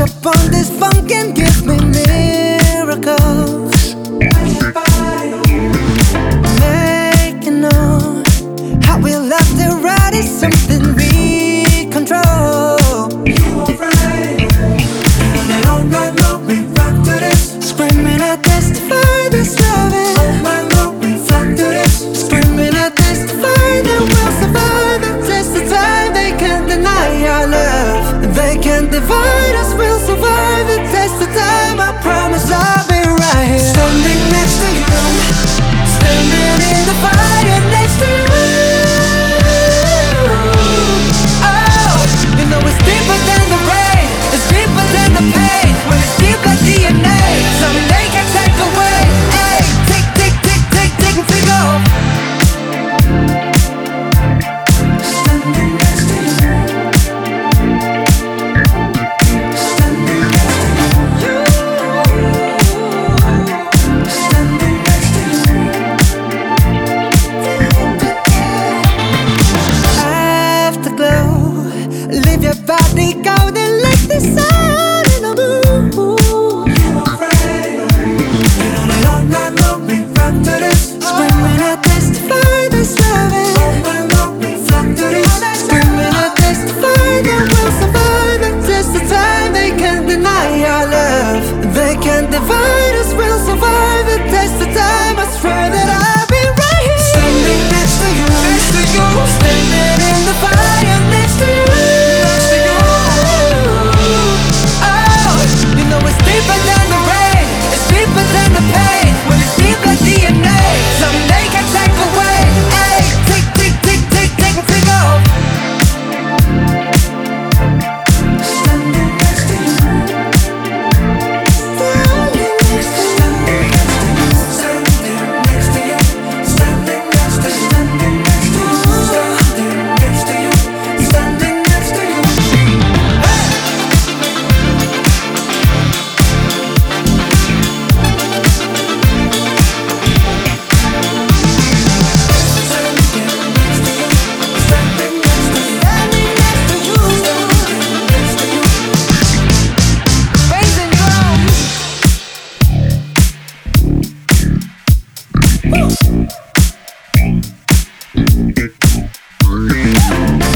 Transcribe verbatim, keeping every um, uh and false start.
up on this funk and give me miracles. Make you know how we love to ride is something we control. You are right. And all night long we rock to this. Screaming I testify this loving. All night long we rock to this. Screaming I testify that we'll survive the test of time. They can't deny our love. They can't divide us. We'll survive the test of time. I promise I'll be right here, standing next to you, standing in the fire next to you. Oh, you know it's deeper than the rain, it's deeper than the pain. When it's deep like D N A, something they can take away. Hey, tick, tick, tick, tick, tick, and tick off. Standing next to you, standing next to you, standing next to you. Afterglow, leave your body golden like the sun in a moon. You are right. You know that all night long we rock to this. Screaming I testify this loving. All night long we rock to this. Screaming I testify that we'll survive the test of time. They can't deny our love. They can't divide us. We'll survive the test of time. I swear that I'll be right here, standing next to you, next to you, standing in the fire next to you. Oh, you know it's deeper than the rain, it's deeper than the pain. When it's deep like D N A, something they can take away. Hey, tick, tick, tick, tick, tick, and tick off. Standing next to you, standing next to you, standing next to you, standing next to you, standing next to you, standing next to you, standing next to you. Woo!